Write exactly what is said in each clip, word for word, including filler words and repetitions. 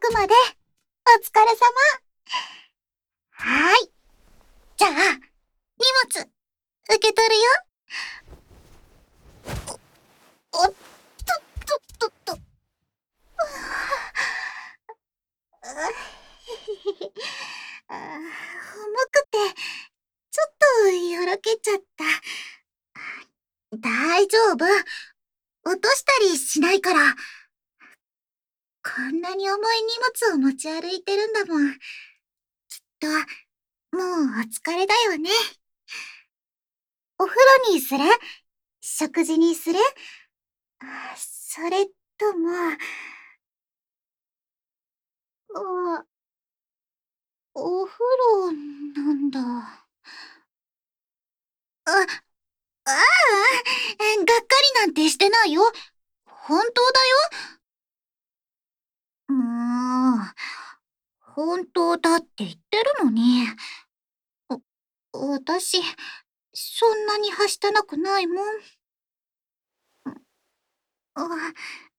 くまで、お疲れ様。はーい。じゃあ、荷物、受け取るよ。お、おっと、と、と、と。あー重くて、ちょっとよろけちゃった。大丈夫。落としたりしないから。こんなに重い荷物を持ち歩いてるんだもん。きっと、もうお疲れだよね。お風呂にする？食事にする？あ、それとも、あ、お風呂なんだ。あ、ああ、がっかりなんてしてないよ。本当だよ。もう、本当だって言ってるのに。わ、私、そんなにはしたなくないもん。あ、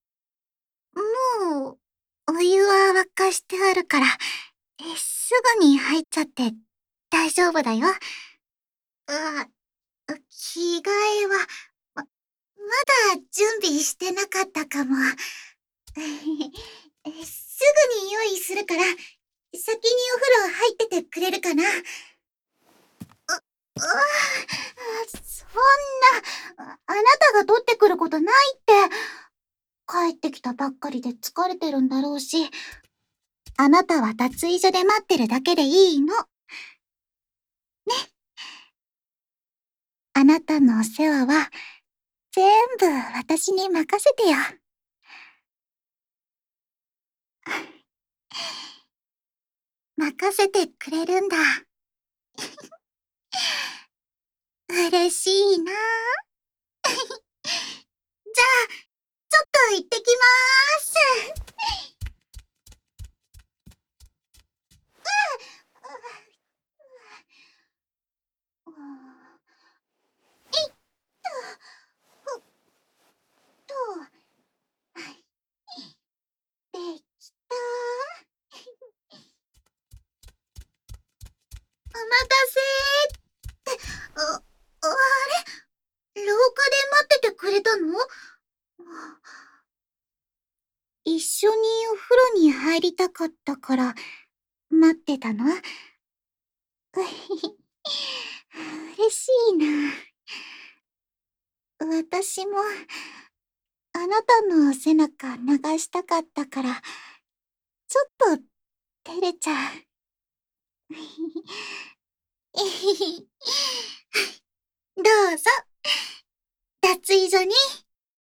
もう、お湯は沸かしてあるから、えすぐに入っちゃって大丈夫だよ。あ、着替えは、ま、まだ準備してなかったかも。すぐに用意するから、先にお風呂入っててくれるかな。あ、あ、そんな、あなたが取ってくることないって。帰ってきたばっかりで疲れてるんだろうし、あなたは脱衣所で待ってるだけでいいの。ね。あなたのお世話は、全部私に任せてよ。任せてくれるんだ。嬉しいな。じゃあ、ちょっと行ってきまーす。うん。えいっと、ほっと、できた。お待たせーって、あ、あれ？廊下で待っててくれたの？一緒にお風呂に入りたかったから待ってたの？嬉しいな。私もあなたの背中流したかったから、ちょっと照れちゃう。